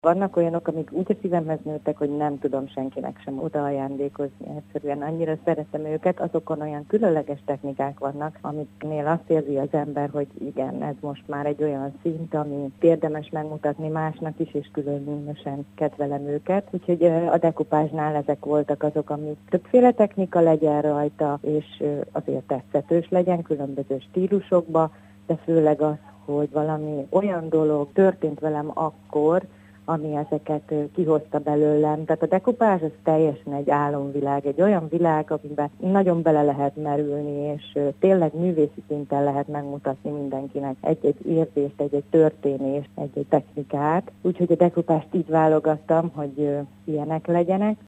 Vannak olyanok, amik úgy a szívemhez nőttek, hogy nem tudom senkinek sem oda ajándékozni. Egyszerűen annyira szeretem őket, azokon olyan különleges technikák vannak, amiknél azt érzi az ember, hogy igen, ez most már egy olyan szint, ami érdemes megmutatni másnak is, és különösen kedvelem őket. Úgyhogy a dekupázsnál ezek voltak azok, amik többféle technika legyen rajta, és azért tetszetős legyen különböző stílusokba, de főleg az, hogy valami olyan dolog történt velem akkor, ami ezeket kihozta belőlem. Tehát a dekupázs az teljesen egy álomvilág, egy olyan világ, amiben nagyon bele lehet merülni, és tényleg művészi szinten lehet megmutatni mindenkinek egy-egy érzést, egy-egy történést, egy-egy technikát. Úgyhogy a dekupást így válogattam, hogy ilyenek legyenek.